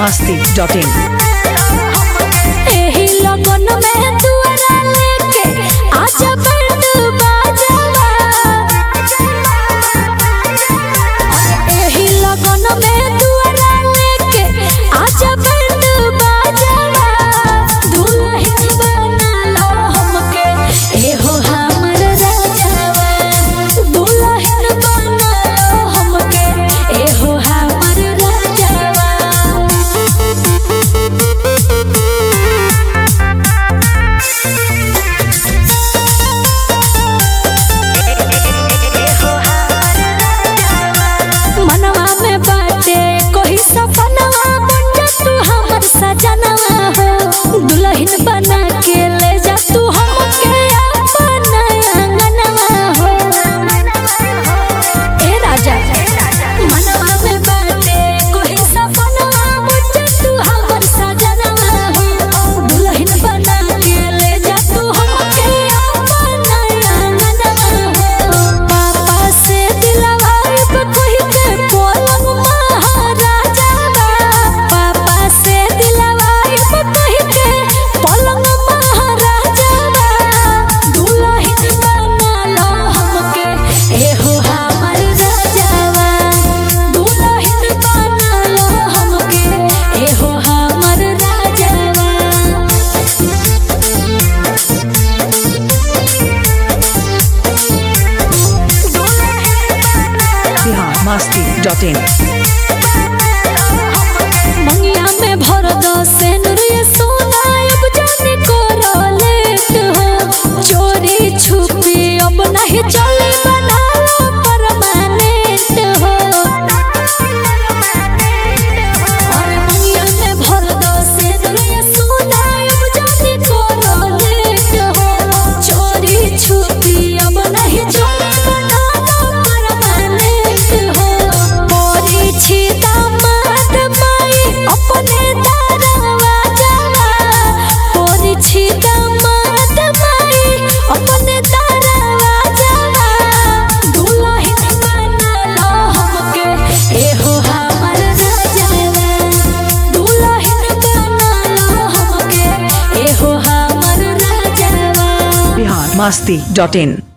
biharmasti.in एही लगन में दुआरा लेके आजा बैंड बाजावा। एही लगन में दुआरा लेके आजा बैंड बाजावा। दुल्हन बना लो हमके एहो हमर राजावा। दुल्हन बना लो हमके एहो हमर राजावा। मनवा में बाटे कोई सपनवा बन जा तू हमर सजनवा हो। दुल्हन बना के ले जा तू हमके अपन आंगनवा हो। ए राजा मनवा में बाटे कोई सपनवा बन जा तू हमर सजनवा हो। दुल्हन बना के ले जा तू हमके अपन आंगनवा हो। पापा से दिलवा कोई के पलंग महाराजावा। पापा से दिलवा कोई के पलंग महाराजावा। दुल्हन बना लो हमके एहो हमर राजावा। दुल्हन बना लो हमके एहो हमर राजावा। biharmasti.in मंगिया में भर दो सेनुर ये सोना अब जाने को लेट हो। चोरी छुपी अब नहीं चले बना लो परमानेंट हो। और मंगिया में भर दो सेनुर ये सोना अब जाने को लेट हो। चोरी छुपी अब नहीं चले बना लो परमानेंट हो। पोरी छी दामाद माई अपने दारवा जावा। पोरी छी दामाद माई अपने दारवा जावा। दुल्हन बना लो हमके एहो हमर राजावा। दुल्हन बना लो हमके एहो हमर राजावा। biharmasti.in